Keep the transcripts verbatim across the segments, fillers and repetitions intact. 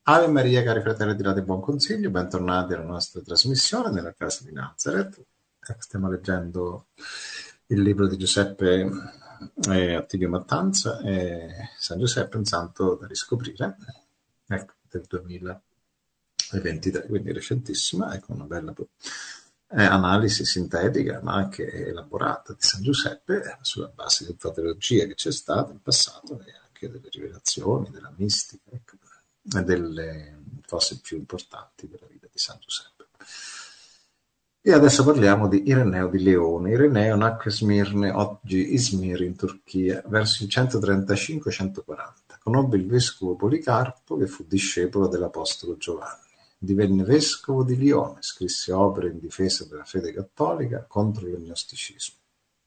Ave Maria, cari fratelli di Latte Buon Consiglio, bentornati alla nostra trasmissione nella casa di Nazareth. Ecco, stiamo leggendo il libro di Giuseppe eh, Attilio Mattanza e San Giuseppe, un santo da riscoprire, ecco, del duemilaventitré, quindi recentissima, ecco, una bella eh, analisi sintetica ma anche elaborata di San Giuseppe sulla base di tutta la teologia che c'è stata in passato e anche delle rivelazioni, della mistica, ecco, e delle cose più importanti della vita di San Giuseppe. E adesso parliamo di Ireneo di Leone. Ireneo nacque a Smirne, oggi Izmir in Turchia, verso il centotrentacinque centoquaranta. Conobbe il vescovo Policarpo, che fu discepolo dell'apostolo Giovanni. Divenne vescovo di Lione, scrisse opere in difesa della fede cattolica contro lo gnosticismo.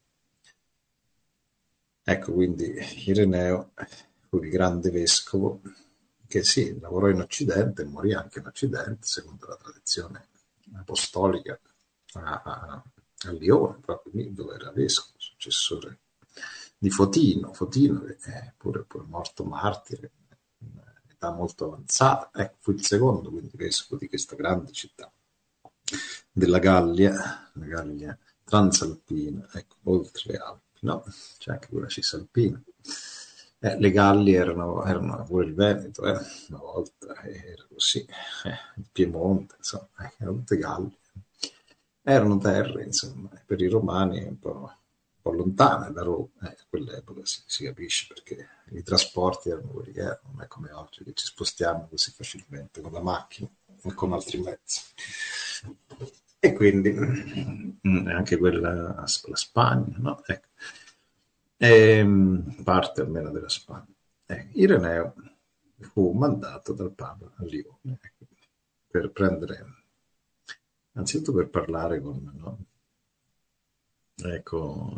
Ecco, quindi Ireneo fu il grande vescovo che sì, lavorò in Occidente e morì anche in Occidente, secondo la tradizione apostolica, a, a, a Lione, proprio lì dove era vescovo, successore di Fotino, Fotino che è pure, pure morto martire, in età molto avanzata, ecco, fu il secondo quindi vescovo di questa grande città della Gallia, la Gallia transalpina, ecco, oltre le Alpi, no? C'è anche quella cisalpina. Eh, le Gallie erano, erano pure il Veneto, eh, una volta era così, eh, il Piemonte, insomma, eh, erano tutte Gallie. Erano terre, insomma, per i romani un po', un po' lontane da Roma, eh, a quell'epoca si, si capisce perché i trasporti erano quelli che erano, non è come oggi che ci spostiamo così facilmente con la macchina e con altri mezzi. E quindi mm, anche quella, la Spagna, no? Ecco. E, parte almeno della Spagna. Eh, Ireneo fu mandato dal Papa a Lione, ecco, per prendere, anzitutto per parlare con, no? Ecco,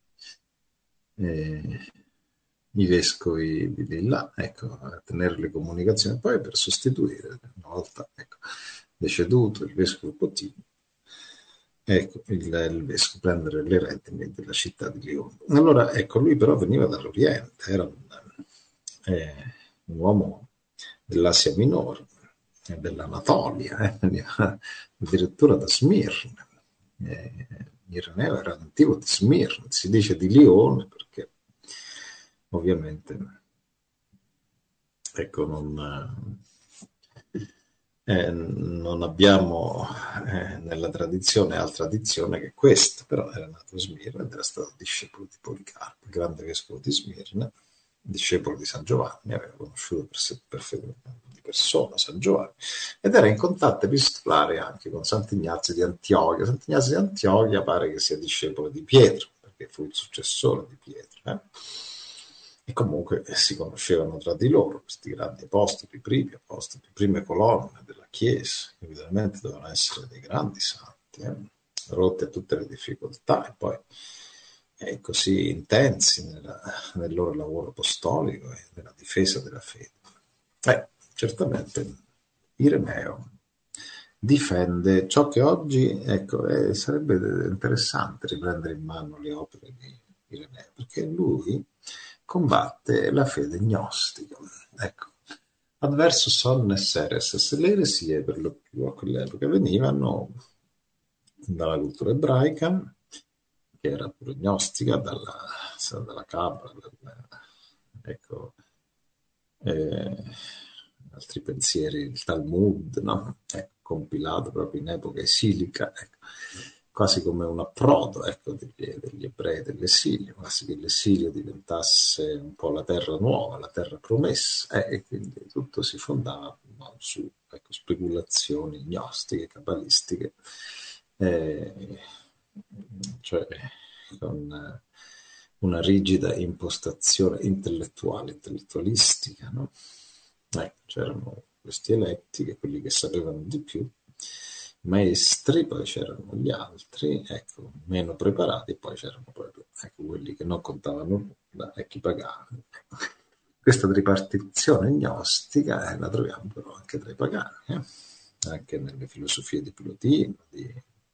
eh, i vescovi di, di là, ecco, a tenere le comunicazioni, poi per sostituire, una volta ecco, deceduto il vescovo Potino, ecco, il, il vescovo prendere le redini della città di Lione. Allora, ecco, lui però veniva dall'Oriente, era un, eh, un uomo dell'Asia Minore, eh, dell'Anatolia, eh, veniva addirittura da Smirne. Eh, Ireneo era nativo di Smirne, si dice di Lione perché ovviamente ecco, non, eh, non abbiamo eh, nella tradizione altra tradizione che questa, però era nato a Smirne ed era stato discepolo di Policarpo, il grande vescovo di Smirne, discepolo di San Giovanni, aveva conosciuto per, per, di persona San Giovanni ed era in contatto epistolare anche con Sant'Ignazio di Antiochia. Sant'Ignazio di Antiochia pare che sia discepolo di Pietro, perché fu il successore di Pietro. Eh? E comunque eh, si conoscevano tra di loro questi grandi apostoli, i primi apostoli, le prime colonne della Chiesa, che evidentemente dovevano essere dei grandi santi, eh? rotte a tutte le difficoltà e poi eh, così intensi nella, nel loro lavoro apostolico e nella difesa della fede. Eh, certamente Ireneo difende ciò che oggi, ecco, eh, sarebbe interessante riprendere in mano le opere di Ireneo, perché lui combatte la fede gnostica. Ecco, adverso sonnes hereses, le eresie per lo più a quell'epoca venivano dalla cultura ebraica, che era pure gnostica, dalla, dalla Cabra, dal, ecco, eh, altri pensieri, il Talmud, no? Ecco, compilato proprio in epoca esilica, ecco, quasi come un approdo ecco, degli, degli ebrei dell'esilio, quasi che l'esilio diventasse un po' la terra nuova, la terra promessa, eh, e quindi tutto si fondava no, su ecco, speculazioni gnostiche, cabalistiche, eh, cioè con una rigida impostazione intellettuale, intellettualistica, no? Eh, c'erano questi eletti, che quelli che sapevano di più, maestri, poi c'erano gli altri, ecco, meno preparati, poi c'erano proprio ecco, quelli che non contavano nulla e chi pagava. Questa tripartizione gnostica eh, la troviamo però anche tra i pagani, eh? Anche nelle filosofie di Plotino, di,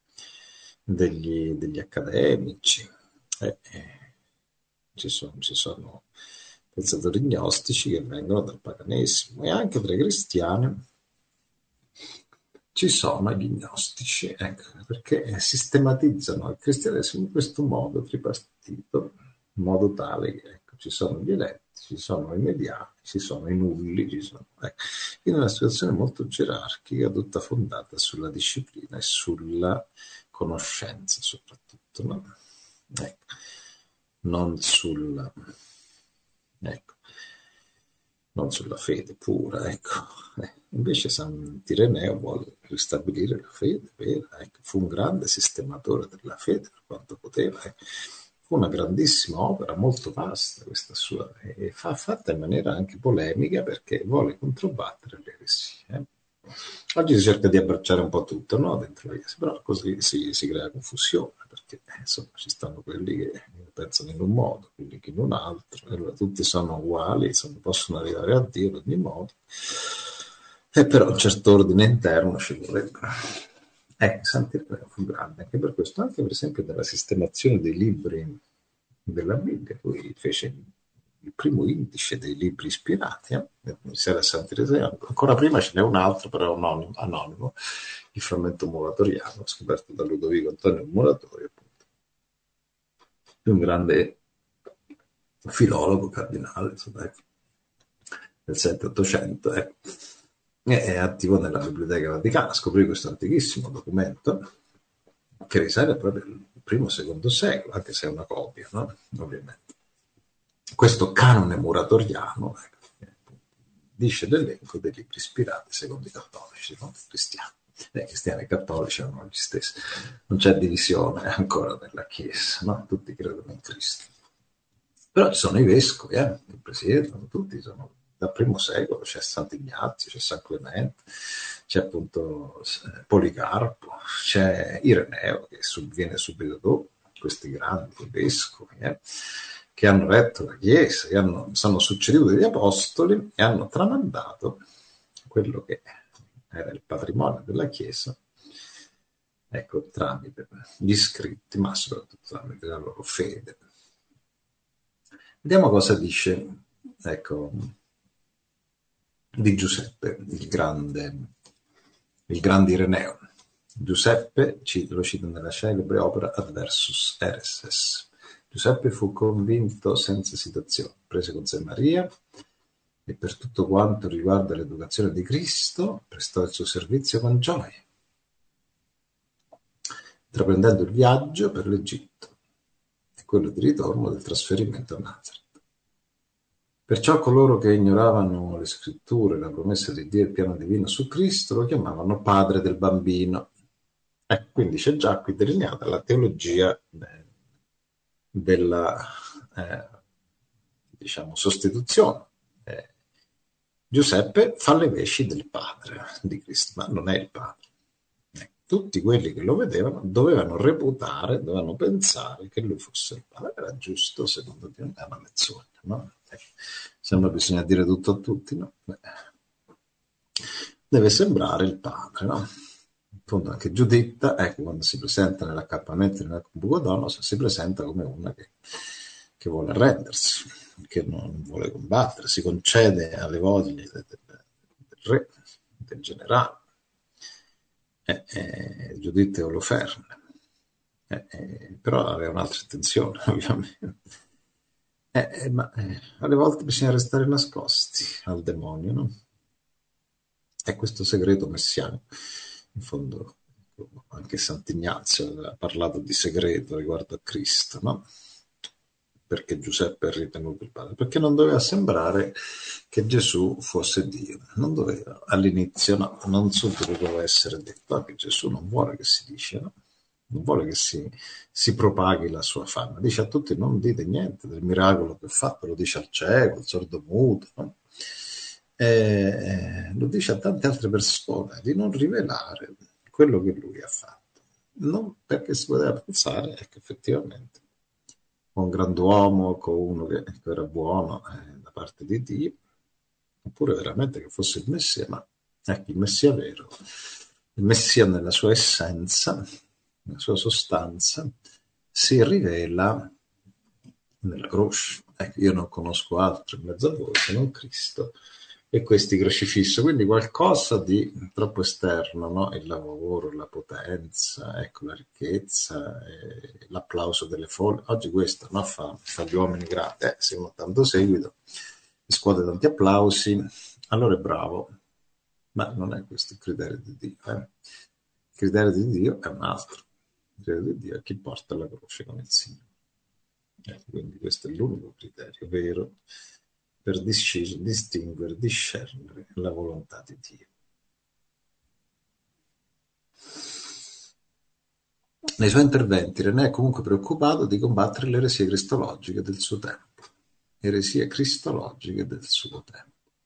degli, degli accademici. Eh, eh, ci sono, ci sono pensatori gnostici che vengono dal paganesimo, e anche tra i cristiani ci sono gli gnostici, ecco, perché sistematizzano il cristianesimo in questo modo tripartito, in modo tale che ecco, ci sono gli eletti, ci sono i mediani, ci sono i nulli, ci sono, ecco. Quindi è una situazione molto gerarchica, tutta fondata sulla disciplina e sulla conoscenza soprattutto, no? Ecco. Non sulla, ecco, non sulla fede pura, ecco. Eh, invece Sant'Ireneo vuole ristabilire la fede vera, ecco. Fu un grande sistematore della fede per quanto poteva, ecco. Fu una grandissima opera, molto vasta questa sua, e fa, fatta in maniera anche polemica perché vuole controbattere le eresie. Eh. Oggi si cerca di abbracciare un po' tutto, no? Dentro la Chiesa, però così si, si crea confusione, perché eh, insomma ci stanno quelli che pensano in un modo, quelli che in un altro, allora tutti sono uguali, insomma, possono arrivare a Dio in ogni modo, e però un certo ordine interno ci vorrebbe. Ecco, Sant'Ireneo fu grande anche per questo, anche per esempio nella sistemazione dei libri della Bibbia. Lui fece il primo indice dei libri ispirati, eh? Era Sant'Ireneo. Ancora prima ce n'è un altro, però anonimo, anonimo, il frammento muratoriano, scoperto da Ludovico Antonio Muratori, appunto, un grande filologo cardinale, insomma, ecco, del sette ottocento, ecco. È attivo nella Biblioteca Vaticana. Scoprì questo antichissimo documento che risale proprio al primo o secondo secolo, anche se è una copia, no? Ovviamente. Questo canone muratoriano, ecco, dice l'elenco dei libri ispirati secondo i cattolici, non i cristiani. I cristiani e i cattolici erano gli stessi. Non c'è divisione ancora nella Chiesa, no? Tutti credono in Cristo. Però ci sono i vescovi, eh, che presiedono, tutti sono dal primo secolo, c'è Sant'Ignazio, c'è San Clemente, c'è appunto Policarpo, c'è Ireneo che viene subito dopo, questi grandi vescovi, eh, che hanno retto la Chiesa, che hanno, sono succeduti agli apostoli e hanno tramandato quello che era il patrimonio della Chiesa, ecco, tramite gli scritti, ma soprattutto tramite la loro fede. Vediamo cosa dice, ecco, di Giuseppe, il grande, il grande Ireneo. Giuseppe lo cita nella celebre opera Adversus Ereses. Giuseppe fu convinto senza esitazione, prese con sé Maria e per tutto quanto riguarda l'educazione di Cristo prestò il suo servizio con gioia, intraprendendo il viaggio per l'Egitto e quello di ritorno del trasferimento a Nazareth. Perciò coloro che ignoravano le scritture, la promessa di Dio e il piano divino su Cristo lo chiamavano padre del bambino. Eh, quindi c'è già qui delineata la teologia eh, della eh, diciamo sostituzione. Eh, Giuseppe fa le veci del padre di Cristo, ma non è il padre. Eh, tutti quelli che lo vedevano dovevano reputare, dovevano pensare che lui fosse il padre. Era giusto, secondo Dio, è una mezz'ora, no? Sembra bisogna dire tutto a tutti, no? Beh, deve sembrare il padre, no? In fondo anche Giuditta, ecco, quando si presenta nell'accappamento nel Nabucodonosor, si presenta come una che, che vuole arrendersi, che non vuole combattere, si concede alle voglie del, del, del re, del generale. Eh, eh, Giuditta e Oloferne. Eh, eh, però aveva un'altra intenzione, ovviamente. Eh, eh, ma eh, alle volte bisogna restare nascosti al demonio, no? È questo segreto messianico. In fondo, anche Sant'Ignazio aveva parlato di segreto riguardo a Cristo, no? Perché Giuseppe è ritenuto il padre? Perché non doveva sembrare che Gesù fosse Dio. Non doveva, all'inizio, no, non subito doveva essere detto, anche Gesù non vuole che si dice, no? Non vuole che si, si propaghi la sua fama. Dice a tutti: non dite niente del miracolo che ho fatto, lo dice al cieco, al sordomuto, no? E lo dice a tante altre persone di non rivelare quello che lui ha fatto. Non perché si poteva pensare che effettivamente un grand'uomo con uno che era buono eh, da parte di Dio, oppure veramente che fosse il Messia, ma ecco, il Messia vero, il Messia nella sua essenza, la sua sostanza, si rivela nella croce, Ecco, io non conosco altro in mezzo a voi se non Cristo e questi crocifisso, quindi qualcosa di troppo esterno, no? Il lavoro, la potenza, ecco, la ricchezza, eh, l'applauso delle folle. Oggi questo, no? Fa, fa gli uomini grandi, eh, se uno ha tanto seguito, scuote tanti applausi, allora è bravo, ma non è questo il criterio di Dio. Eh? Il criterio di Dio è un altro. Il criterio di Dio è chi porta la croce con il Signore. Eh, quindi questo è l'unico criterio vero per discernere, distinguere, discernere la volontà di Dio. Nei suoi interventi René è comunque preoccupato di combattere le eresie cristologiche del suo tempo. Eresie cristologiche del suo tempo.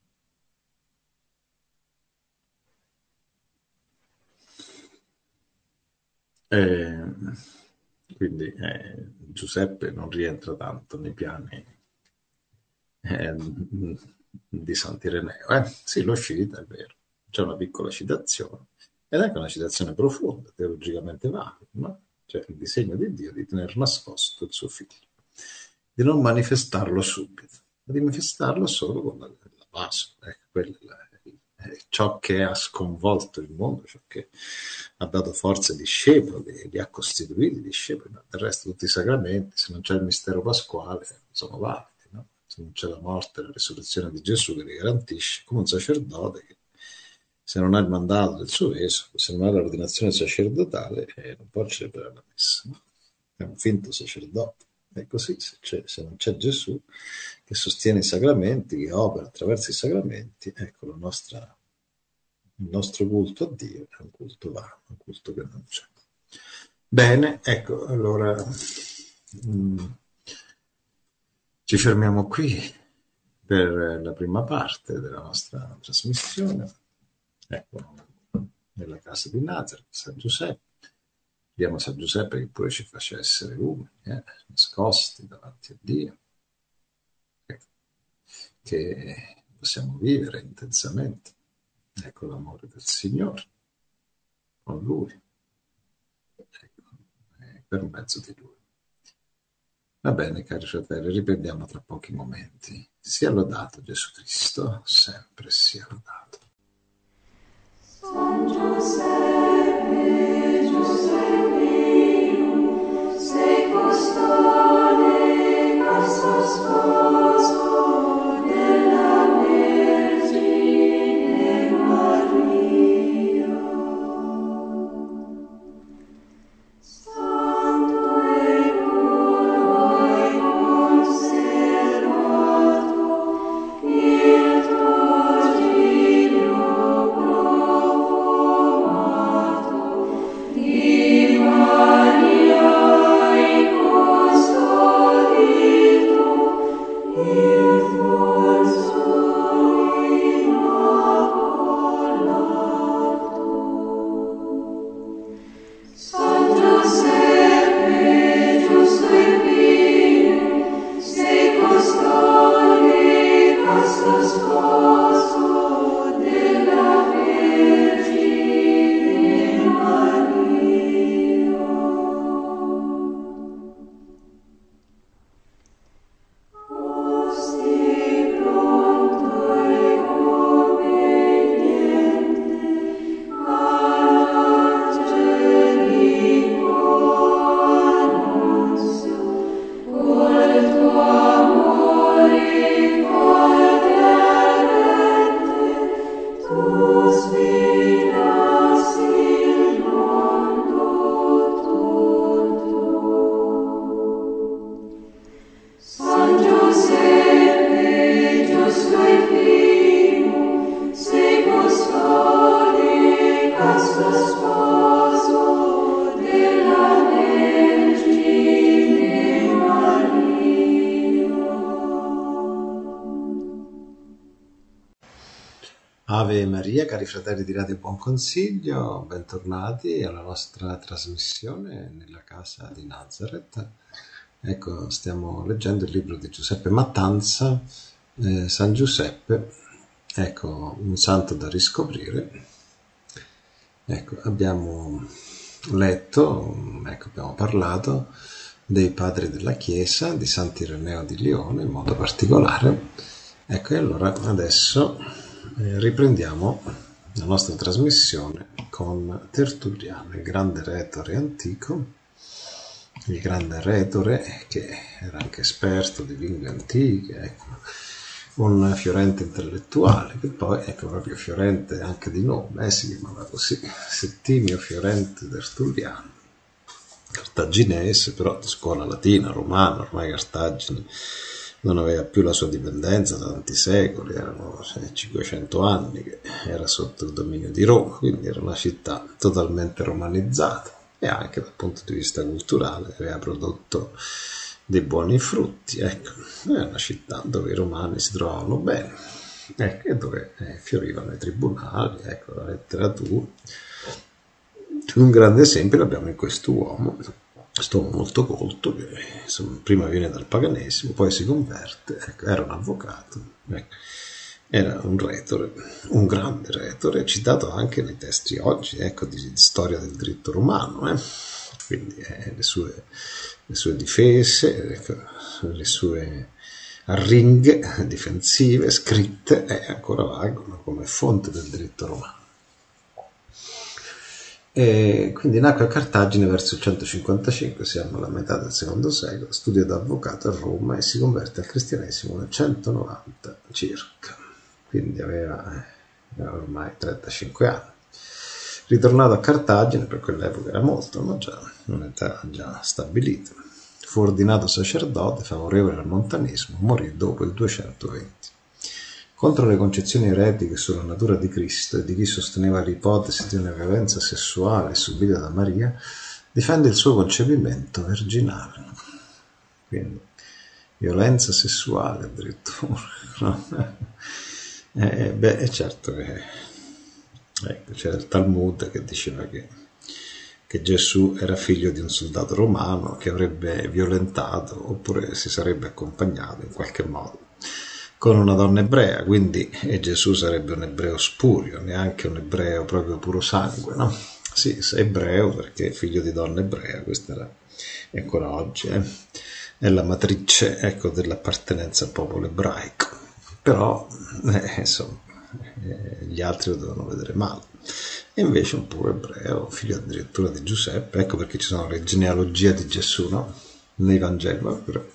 E quindi eh, Giuseppe non rientra tanto nei piani eh, di Sant'Ireneo. Eh? Sì, lo cita, è vero. C'è una piccola citazione, ed è anche una citazione profonda, teologicamente valida, no? Cioè il disegno di Dio di tenere nascosto il suo figlio, di non manifestarlo subito, ma di manifestarlo solo con la, la base. Ecco, quella è la, è ciò che ha sconvolto il mondo, ciò che ha dato forza ai discepoli, li ha costituiti discepoli, ma del resto tutti i sacramenti, se non c'è il mistero pasquale, sono validi. Se non c'è la morte e la risurrezione di Gesù che li garantisce, come un sacerdote che se non ha il mandato del suo vescovo, se non ha l'ordinazione sacerdotale, eh, non può celebrare la messa, no? È un finto sacerdote. È così, se, c'è, se non c'è Gesù che sostiene i sacramenti, che opera attraverso i sacramenti, ecco la nostra, il nostro culto a Dio è un culto vano, un culto che non c'è. Bene, ecco, allora mh, ci fermiamo qui per la prima parte della nostra trasmissione. Ecco, nella casa di Nazareth, San Giuseppe. Chiediamo a San Giuseppe che pure ci faccia essere umili, eh, nascosti davanti a Dio, ecco, che possiamo vivere intensamente, ecco, l'amore del Signore con Lui, ecco, eh, per mezzo di Lui. Va bene, cari fratelli, riprendiamo tra pochi momenti. Sia lodato Gesù Cristo, sempre sia lodato. San Giuseppe, Giuseppino, sei custode, casto sposo della Vergine Maria. Santo e puro e conservato il tuo giglio profumato di Maria hai custodito il tuo immacolato. San Giuseppe, giusto e pio, sei custode, casto sposo della Vergine Maria. Costi pronto e conveniente all'angelico annunzio, col tuo amore coerente, tu sfidas il mondo tutto. San Giuseppe, giusto e pio, sei custode, casto sposo della Vergine Maria. Ave Maria, cari fratelli di Radio Buon Consiglio, bentornati alla nostra trasmissione nella casa di Nazareth. Ecco, stiamo leggendo il libro di Giuseppe Mattanza, eh, San Giuseppe, ecco, un santo da riscoprire. Ecco, abbiamo letto, ecco, abbiamo parlato dei padri della Chiesa, di Sant'Ireneo di Lione in modo particolare. Ecco, e allora adesso eh, riprendiamo la nostra trasmissione con Tertulliano, il grande retore antico, il grande retore che era anche esperto di lingue antiche, ecco, un fiorente intellettuale, che poi, ecco, proprio fiorente anche di nome, eh, si chiamava così, Settimio Fiorente Tertulliano, cartaginese, però di scuola latina, romana. Ormai Cartagine non aveva più la sua dipendenza da tanti secoli, erano cinquecento anni che era sotto il dominio di Roma, quindi era una città totalmente romanizzata e anche dal punto di vista culturale aveva prodotto dei buoni frutti. Ecco, è una città dove i romani si trovavano bene, ecco, e dove eh, fiorivano i tribunali, ecco, la letteratura. Un grande esempio l'abbiamo in questo uomo, questo uomo molto colto che insomma, prima viene dal paganesimo, poi si converte, ecco, era un avvocato, ecco, era un retore, un grande retore, citato anche nei testi oggi, ecco, di, di storia del diritto romano, eh? Quindi eh, le, sue, le sue difese, ecco, le sue arringhe difensive scritte eh, ancora valgono come fonte del diritto romano. E quindi nacque a Cartagine verso il centocinquantacinque, siamo alla metà del secondo secolo, studia da avvocato a Roma e si converte al cristianesimo nel centonovanta circa, quindi aveva, aveva ormai trentacinque anni. Ritornato a Cartagine, per quell'epoca era molto, ma già un'età già stabilita, fu ordinato sacerdote favorevole al montanismo, morì dopo il duecentoventi. Contro le concezioni eretiche sulla natura di Cristo e di chi sosteneva l'ipotesi di una violenza sessuale subita da Maria, difende il suo concepimento virginale. Quindi, violenza sessuale addirittura. No? Eh, beh, è certo che ecco, c'era il Talmud che diceva che, che Gesù era figlio di un soldato romano che avrebbe violentato oppure si sarebbe accompagnato in qualche modo con una donna ebrea, quindi e Gesù sarebbe un ebreo spurio, neanche un ebreo proprio puro sangue, no? Sì, ebreo perché figlio di donna ebrea, questa era ancora oggi, eh? È la matrice, ecco, dell'appartenenza al popolo ebraico, però eh, insomma eh, gli altri lo dovevano vedere male. E invece un puro ebreo, figlio addirittura di Giuseppe, ecco perché ci sono le genealogie di Gesù, no? Nei Vangeli, però,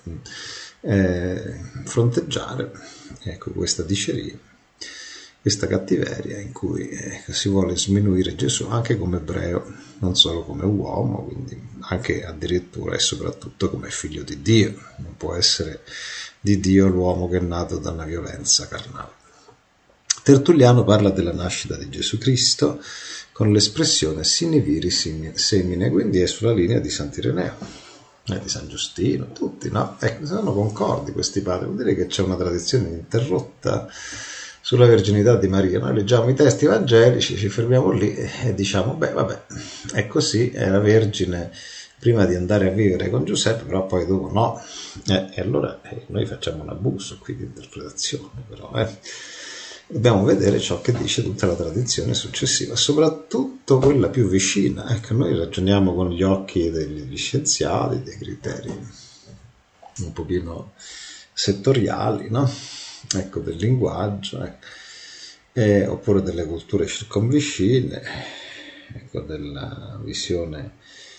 eh, fronteggiare ecco questa diceria, questa cattiveria in cui eh, si vuole sminuire Gesù anche come ebreo, non solo come uomo, quindi anche addirittura e soprattutto come figlio di Dio. Non può essere di Dio l'uomo che è nato da una violenza carnale. Tertulliano parla della nascita di Gesù Cristo con l'espressione sine viri semine, quindi è sulla linea di Sant'Ireneo, di San Giustino, tutti, no? Ecco, sono concordi questi padri, vuol dire che c'è una tradizione interrotta sulla verginità di Maria. Noi leggiamo i testi evangelici, ci fermiamo lì e diciamo, beh, vabbè, è così, era vergine prima di andare a vivere con Giuseppe, però poi dopo no. Eh, e allora eh, noi facciamo un abuso qui di interpretazione, però, eh. Dobbiamo vedere ciò che dice tutta la tradizione successiva, soprattutto quella più vicina. Ecco, noi ragioniamo con gli occhi degli scienziati, dei criteri un pochino settoriali, no? Ecco, del linguaggio, ecco. Eh, oppure delle culture circonvicine, ecco, della visione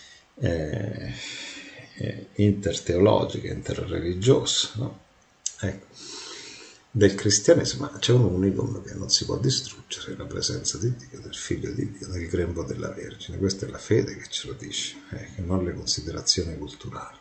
eh, eh, interteologica, interreligiosa, no? Ecco. Del cristianesimo, ma c'è un unicum che non si può distruggere, la presenza di Dio, del figlio di Dio, del grembo della Vergine. Questa è la fede che ce lo dice, eh, che non le considerazioni culturali.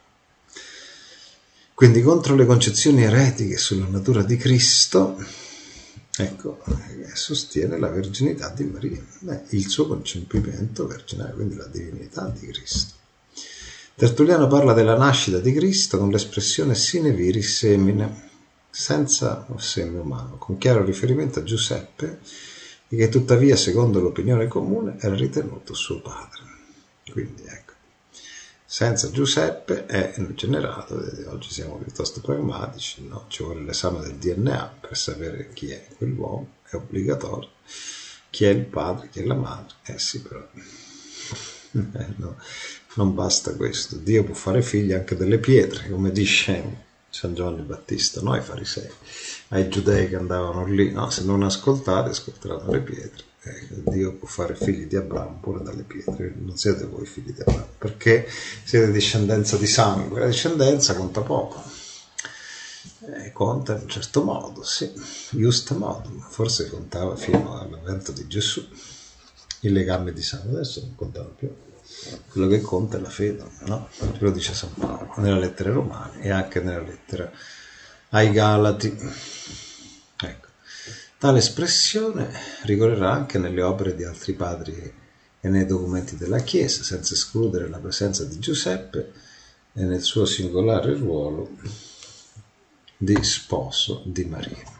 Quindi contro le concezioni eretiche sulla natura di Cristo, ecco, eh, sostiene la verginità di Maria, eh, il suo concepimento virginale, quindi la divinità di Cristo. Tertulliano parla della nascita di Cristo con l'espressione sine viri semine, senza seme umano, con chiaro riferimento a Giuseppe, che tuttavia, secondo l'opinione comune, era ritenuto suo padre. Quindi ecco, senza Giuseppe è generato, oggi siamo piuttosto pragmatici, no? Ci vuole l'esame del D N A per sapere chi è quell'uomo, è obbligatorio, chi è il padre, chi è la madre, eh sì, però Eh, no, non basta questo, Dio può fare figli anche delle pietre, come dice San Giovanni Battista, noi farisei, ai giudei che andavano lì, no? Se non ascoltate, ascolteranno le pietre. Eh, Dio può fare figli di Abramo pure dalle pietre, non siete voi figli di Abramo, perché siete discendenza di sangue, la discendenza conta poco. Eh, conta in un certo modo, sì, giusto modo, ma forse contava fino all'avvento di Gesù. Il legame di sangue adesso non contava più. Quello che conta è la fede, no? Lo dice San Paolo nella lettera ai Romani e anche nella lettera ai Galati. Ecco. Tale espressione ricorrerà anche nelle opere di altri padri e nei documenti della Chiesa, senza escludere la presenza di Giuseppe e nel suo singolare ruolo di sposo di Maria.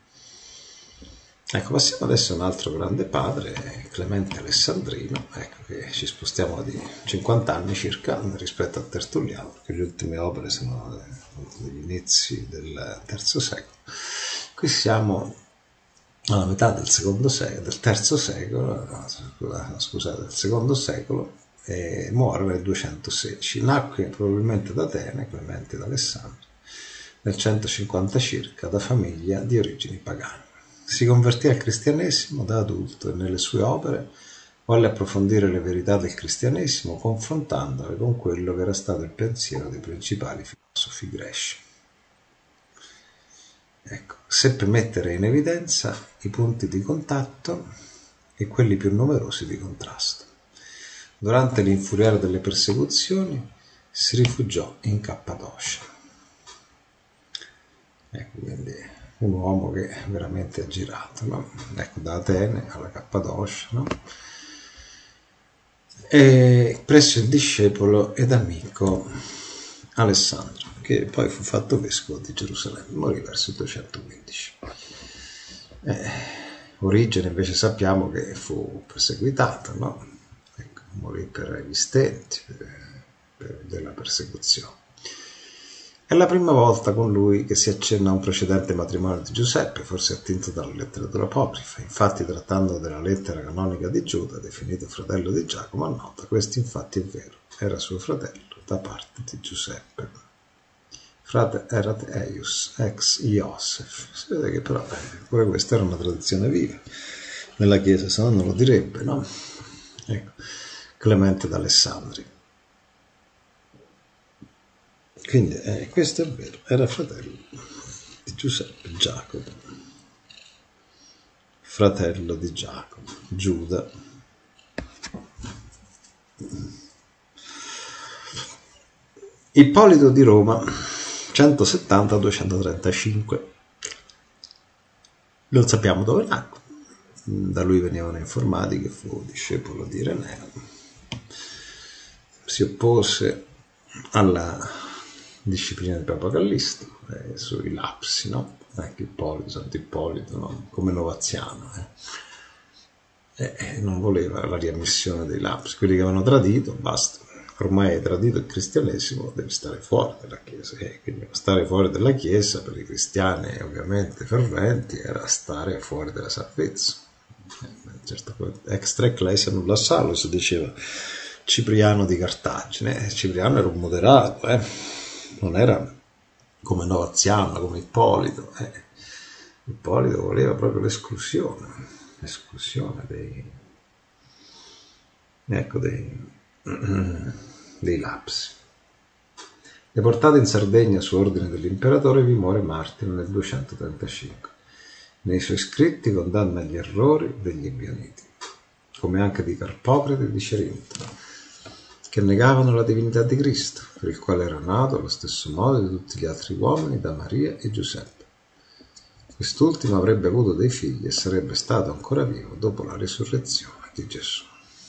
Ecco, passiamo adesso a un altro grande padre, Clemente Alessandrino, ecco che ci spostiamo di cinquanta anni circa rispetto a Tertulliano, perché le ultime opere sono degli inizi del terzo secolo. Qui siamo alla metà del secondo secolo, del terzo secolo, scusate, del secondo secolo, e muore nel duecentosedici. Nacque probabilmente ad Atene, Clemente d'Alessandria, nel centocinquanta circa, da famiglia di origini pagane. Si convertì al cristianesimo da adulto e nelle sue opere volle approfondire le verità del cristianesimo confrontandole con quello che era stato il pensiero dei principali filosofi greci. Ecco, seppe mettere in evidenza i punti di contatto e quelli più numerosi di contrasto. Durante l'infuriare delle persecuzioni si rifugiò in Cappadocia. Ecco, quindi un uomo che veramente ha girato, no? Ecco, da Atene alla Cappadocia, no? E presso il discepolo ed amico Alessandro, che poi fu fatto vescovo di Gerusalemme, morì verso il duecentoquindici. Eh, Origene invece sappiamo che fu perseguitato, no? Ecco, morì per gli stenti per, per della persecuzione. È la prima volta con lui che si accenna a un precedente matrimonio di Giuseppe, forse attinto dalla letteratura apocrifa. Infatti, trattando della lettera canonica di Giuda, definito fratello di Giacomo, annota: questo infatti è vero, era suo fratello da parte di Giuseppe. Frate erat eius, ex Iosef. Si vede che però eh, pure questa era una tradizione viva nella Chiesa, se no non lo direbbe, no? Ecco, Clemente d'Alessandria. Quindi eh, questo è vero, era fratello di Giuseppe, Giacomo, fratello di Giacomo, Giuda. Ippolito di Roma, centosettanta duecentotrentacinque. Non sappiamo dove nacque, da lui venivano informati che fu discepolo di Ireneo. Si oppose alla disciplina del Papa Callisto, eh, sui lapsi, no? Anche Ippolito, Santo Ippolito, no? Come Novaziano, eh. E, e non voleva la riammissione dei lapsi. Quelli che avevano tradito, basta, ormai hai tradito il cristianesimo, devi stare fuori dalla Chiesa. E quindi stare fuori dalla Chiesa per i cristiani ovviamente ferventi era stare fuori dalla salvezza. Eh, certo, extra ecclesia nulla salus, diceva Cipriano di Cartagine. Cipriano era un moderato, eh. Non era come Novaziano, come Ippolito. Eh. Ippolito voleva proprio l'esclusione, l'esclusione dei, ecco, dei, dei lapsi. Deportato in Sardegna su ordine dell'imperatore, vi muore martire nel duecentotrentacinque. Nei suoi scritti condanna gli errori degli Ebioniti, come anche di Carpocrate e di Cerinto, che negavano la divinità di Cristo, per il quale era nato allo stesso modo di tutti gli altri uomini, da Maria e Giuseppe. Quest'ultimo avrebbe avuto dei figli e sarebbe stato ancora vivo dopo la risurrezione di Gesù.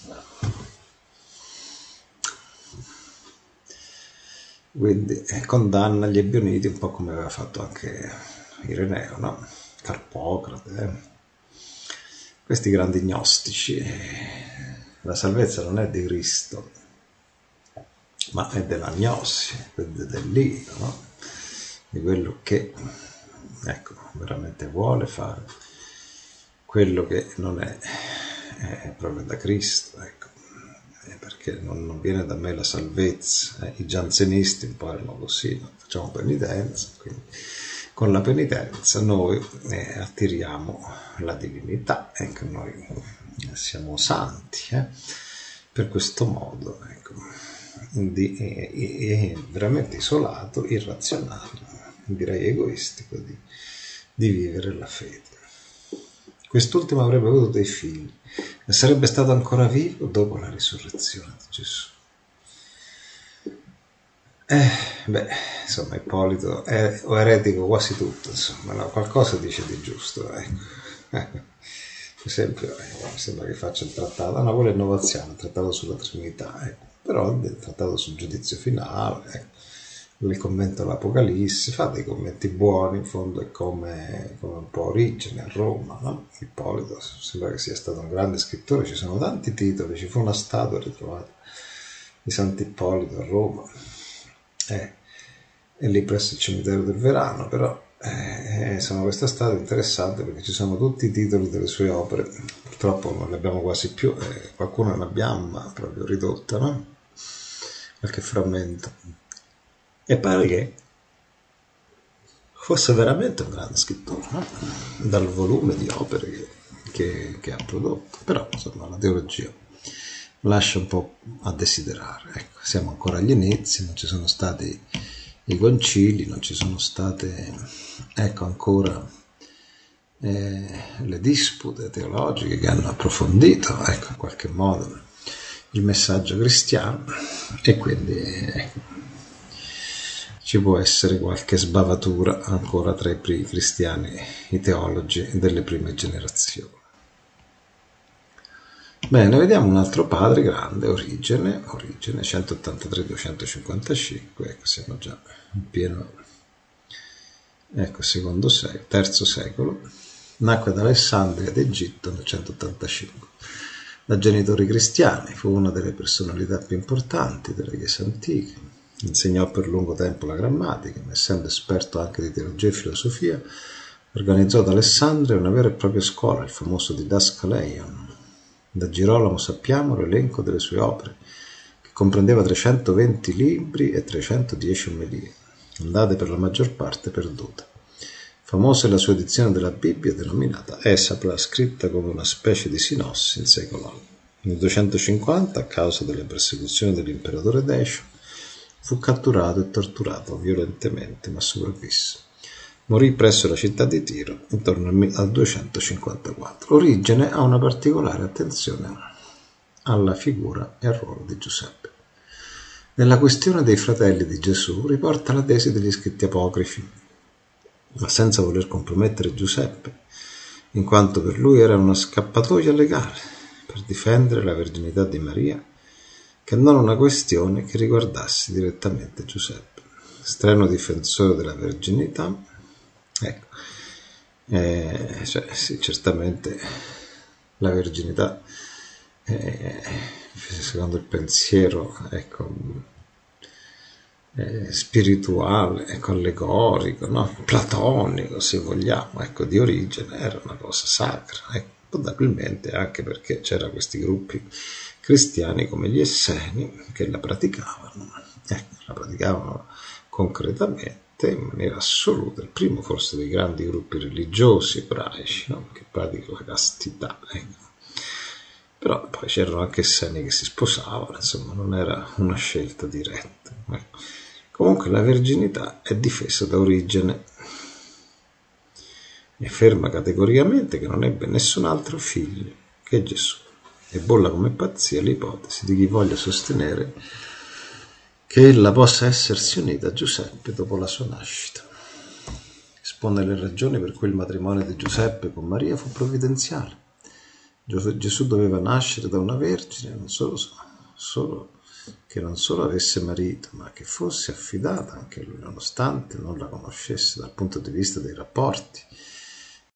Quindi eh, condanna gli Ebioniti un po' come aveva fatto anche Ireneo, no? Carpocrate, eh? Questi grandi gnostici. La salvezza non è di Cristo, ma è della gnosi, dell'io, no? Di quello che, ecco, veramente vuole fare, quello che non è, è proprio da Cristo, ecco. fede, perché non, non viene da me la salvezza. Eh, I giansenisti un po' erano così, no? Facciamo penitenza, quindi con la penitenza noi eh, attiriamo la divinità, ecco, noi siamo santi, eh? Per questo modo, ecco, di, è, è veramente isolato, irrazionale, direi egoistico di, di vivere la fede. Quest'ultimo avrebbe avuto dei figli e sarebbe stato ancora vivo dopo la risurrezione di Gesù. Eh, beh, insomma, Ippolito è o eretico quasi tutto, insomma, no? Qualcosa dice di giusto, ecco. Per esempio, eh, mi sembra che faccia il trattato, no, quello è Novaziano, il trattato sulla Trinità, ecco. Però il trattato sul giudizio finale, ecco. Il commento all'Apocalisse, fa dei commenti buoni, in fondo è come, come un po' Origene a Roma, no? Ippolito sembra che sia stato un grande scrittore, ci sono tanti titoli, ci fu una statua ritrovata di Sant'Ippolito a Roma, eh, è lì presso il cimitero del Verano, però eh, sono questa statua interessante perché ci sono tutti i titoli delle sue opere, purtroppo non le abbiamo quasi più, eh, qualcuno ne abbiamo, ma proprio ridotta, no? Qualche frammento. E pare che fosse veramente un grande scrittore, no? Dal volume di opere che, che, che ha prodotto, però insomma la teologia lascia un po' a desiderare, ecco, siamo ancora agli inizi, non ci sono stati i concili, non ci sono state, ecco, ancora eh, le dispute teologiche che hanno approfondito, ecco, in qualche modo il messaggio cristiano, e quindi ecco, ci può essere qualche sbavatura ancora tra i primi cristiani, i teologi delle prime generazioni. Bene, vediamo un altro padre grande, Origene, Origene centottantatré duecentocinquantacinque, ecco, siamo già in pieno, ecco, secondo secolo, terzo secolo, nacque ad Alessandria d'Egitto nel centottantacinque. Da genitori cristiani, fu una delle personalità più importanti della Chiesa antica. Insegnò per lungo tempo la grammatica, ma essendo esperto anche di teologia e filosofia, organizzò ad Alessandria una vera e propria scuola, il famoso Didascaleion. Da Girolamo sappiamo l'elenco delle sue opere, che comprendeva trecentoventi libri e trecentodieci omelie, andate per la maggior parte perdute. Famosa è la sua edizione della Bibbia, denominata Esapla, scritta come una specie di sinossi in sei colonne. Nel duecentocinquanta, a causa delle persecuzioni dell'imperatore Decio, fu catturato e torturato violentemente, ma sopravvisse. Morì presso la città di Tiro intorno al duecentocinquantaquattro. Origene ha una particolare attenzione alla figura e al ruolo di Giuseppe. Nella questione dei fratelli di Gesù riporta la tesi degli scritti apocrifi, ma senza voler compromettere Giuseppe, in quanto per lui era una scappatoia legale per difendere la verginità di Maria, che non una questione che riguardasse direttamente Giuseppe. Strenuo difensore della verginità, ecco, eh, cioè, sì, certamente la verginità, eh, secondo il pensiero, ecco, eh, spirituale, ecco, allegorico, no? Platonico, se vogliamo, ecco, di Origene, era una cosa sacra, ecco, probabilmente anche perché c'erano questi gruppi cristiani come gli Esseni che la praticavano, ecco, la praticavano concretamente in maniera assoluta, il primo forse dei grandi gruppi religiosi ebraici, no? Che praticano la castità, ecco. Però poi c'erano anche Esseni che si sposavano, insomma non era una scelta diretta, ecco. Comunque la verginità è difesa da Origene e afferma categoricamente che non ebbe nessun altro figlio che Gesù, e bolla come pazzia l'ipotesi di chi voglia sostenere che ella possa essersi unita a Giuseppe dopo la sua nascita. Espone le ragioni per cui il matrimonio di Giuseppe con Maria fu provvidenziale. Gesù doveva nascere da una vergine, non solo, solo che non solo avesse marito, ma che fosse affidata anche a lui, nonostante non la conoscesse dal punto di vista dei rapporti